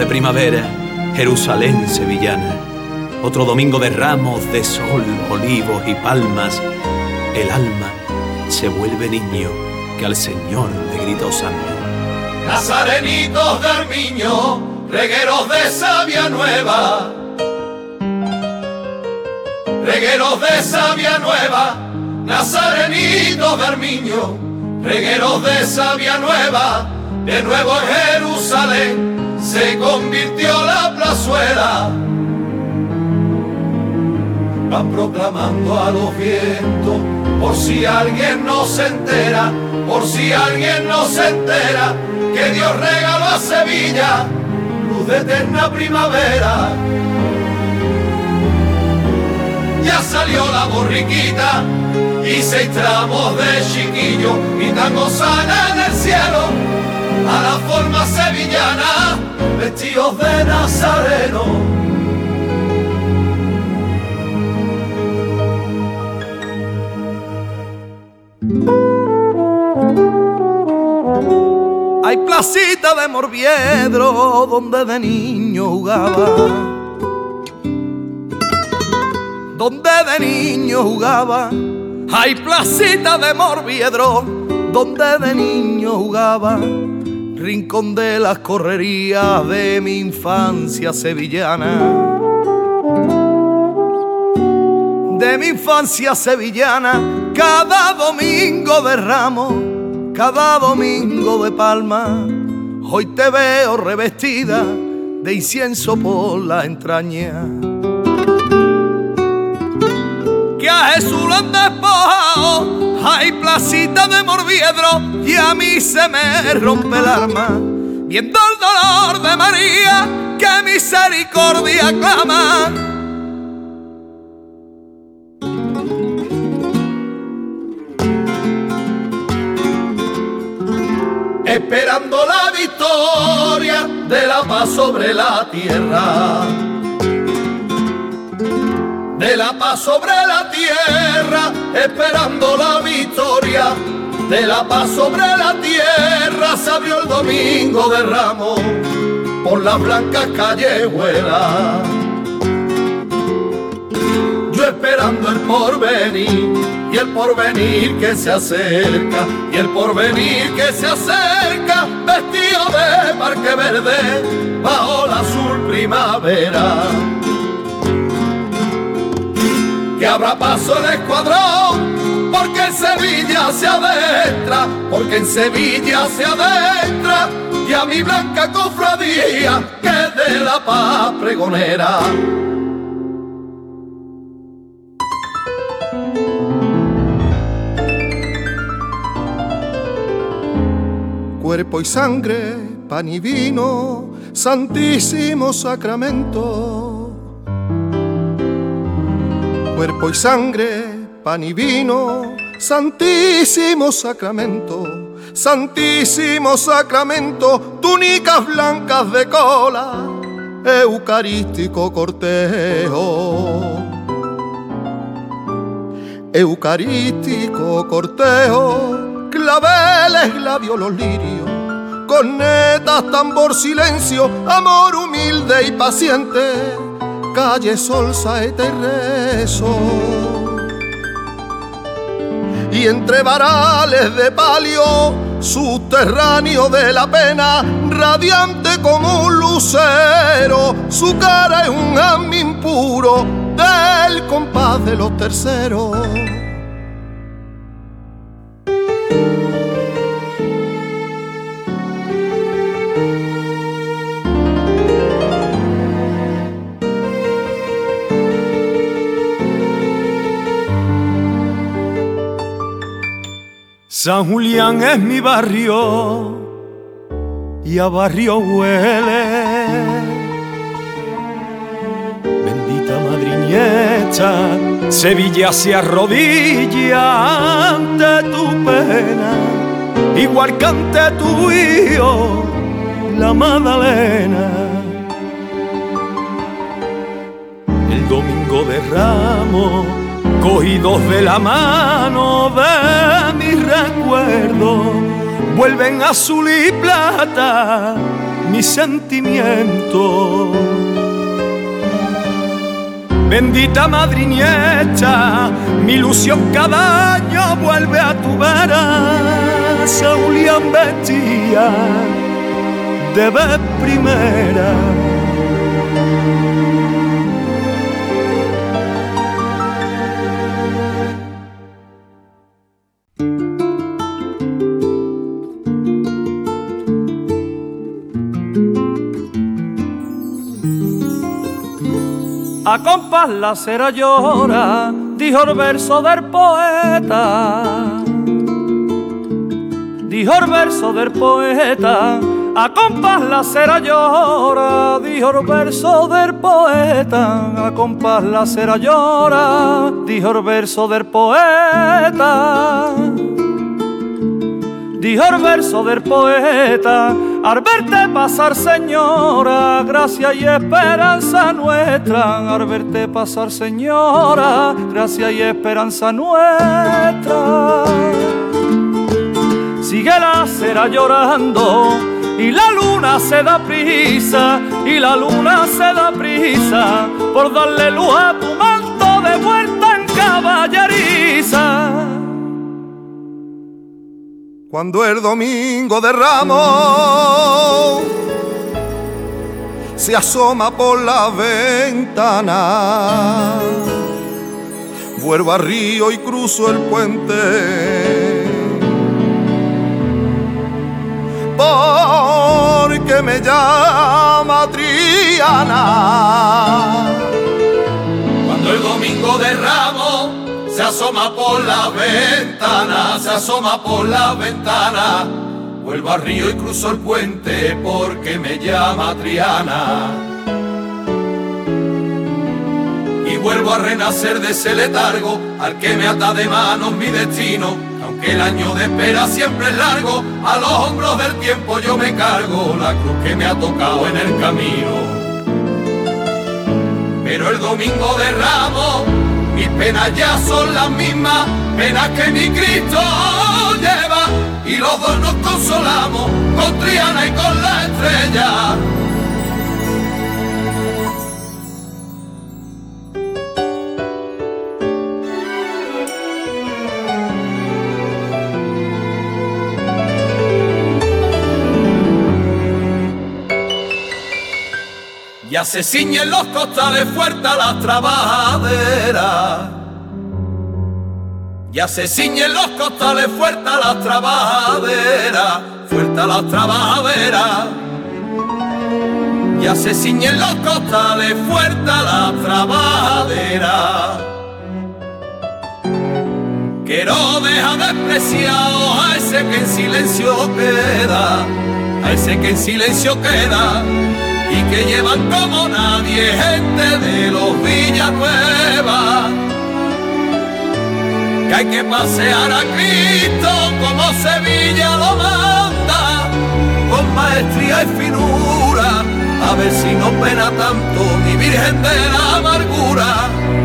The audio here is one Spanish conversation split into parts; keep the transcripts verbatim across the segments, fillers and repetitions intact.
primavera, Jerusalén sevillana. Otro domingo de ramos, de sol, olivos y palmas. El alma se vuelve niño que al Señor le grita hosana. Nazarenitos de Armiño, regueros de savia nueva. Regueros de savia nueva, nazarenitos de Armiño, regueros de savia nueva, de nuevo en Jerusalén se convirtió la plazuela. Van proclamando a los vientos, por si alguien no se entera, por si alguien no se entera, que Dios regaló a Sevilla luz de eterna primavera. Ya salió la borriquita y seis tramos de chiquillo y tan gozana en el cielo a la forma sevillana, vestidos de nazareno. Hay placita de Morviedro donde de niño jugaba, donde de niño jugaba. Hay placita de Morviedro donde de niño jugaba, rincón de las correrías de mi infancia sevillana, de mi infancia sevillana. Cada domingo de Ramos, cada domingo de Palma, hoy te veo revestida de incienso por la entraña. Que a Jesús lo han despojado, hay placita de Morviedro y a mí se me rompe el alma viendo el dolor de María que misericordia clama. Esperando la victoria de la paz sobre la tierra, de la paz sobre la tierra, esperando la victoria de la paz sobre la tierra. Se abrió el domingo de Ramos por las blancas callejuelas, yo esperando el porvenir y el porvenir que se acerca, y el porvenir que se acerca, vestido de parque verde bajo la azul primavera. Que habrá paso el escuadrón, porque en Sevilla se adentra, porque en Sevilla se adentra, y a mi blanca cofradía que de la paz pregonera. Cuerpo y sangre, pan y vino, santísimo sacramento. Cuerpo y sangre, pan y vino, santísimo sacramento. Santísimo sacramento, túnicas blancas de cola, eucarístico cortejo. Eucarístico cortejo, claveles, labios, los lirios, cornetas, tambor, silencio, amor humilde y paciente, calle, sol, saeta y rezo. Y entre varales de palio, subterráneo de la pena, radiante como un lucero, su cara es un amín puro del compás de los terceros. San Julián es mi barrio y a barrio huele. Bendita madriñeta, Sevilla se arrodilla ante tu pena, igual que ante tu hijo, la Magdalena. El domingo de Ramos, cogidos de la mano de mis recuerdos, vuelven azul y plata mi sentimiento. Bendita madriñecha, mi ilusión cada año vuelve a tu vera. Saulián vestía de vez primera. A compás la cera llora, dijo el verso del poeta. Dijo el verso del poeta. A compás la cera llora, dijo el verso del poeta. A compás la cera llora, dijo el verso del poeta. Dijo el verso del poeta, al verte pasar, señora, gracia y esperanza nuestra. Al verte pasar, señora, gracia y esperanza nuestra. Sigue la cera llorando y la luna se da prisa, y la luna se da prisa por darle luz a tu manto de vuelta en caballeriza. Cuando el domingo de Ramos se asoma por la ventana, vuelvo al río y cruzo el puente, porque me llama Triana. Cuando el domingo de Ramos se asoma por la ventana, se asoma por la ventana, vuelvo al río y cruzo el puente porque me llama Triana. Y vuelvo a renacer de ese letargo al que me ata de manos mi destino. Aunque el año de espera siempre es largo, a los hombros del tiempo yo me cargo la cruz que me ha tocado en el camino. Pero el domingo de Ramos mis penas ya son las mismas penas que mi Cristo lleva, y los dos nos consolamos con Triana y con la estrella. Ya se ciñen los costales fuertes a las trabajaderas. Ya se ciñen los costales fuertes a las trabajaderas, fuertes a las trabajaderas. Ya se ciñen los costales fuertes a las trabajaderas. Que no deja despreciado a ese que en silencio queda, a ese que en silencio queda. Y que llevan como nadie gente de los Villanueva, que hay que pasear a Cristo como Sevilla lo manda, con maestría y finura, a ver si no pena tanto mi Virgen de la Amargura.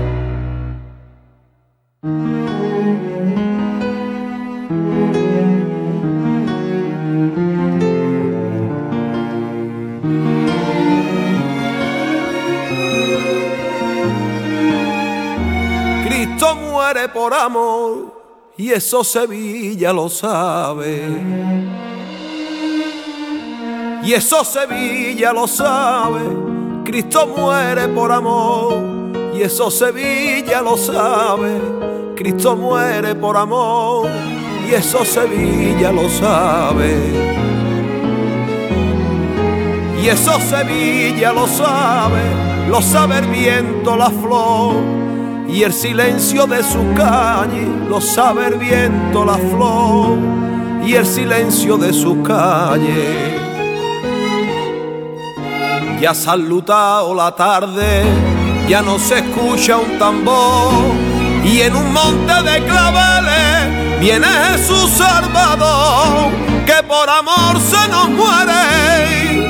Muere por amor y eso Sevilla lo sabe, y eso Sevilla lo sabe. Cristo muere por amor y eso Sevilla lo sabe. Cristo muere por amor y eso Sevilla lo sabe, y eso Sevilla lo sabe. Lo sabe el viento, la flor y el silencio de su calle, lo sabe el viento, la flor y el silencio de su calle. Ya se ha enlutado la tarde, ya no se escucha un tambor, y en un monte de claveles viene Jesús Salvador, que por amor se nos muere.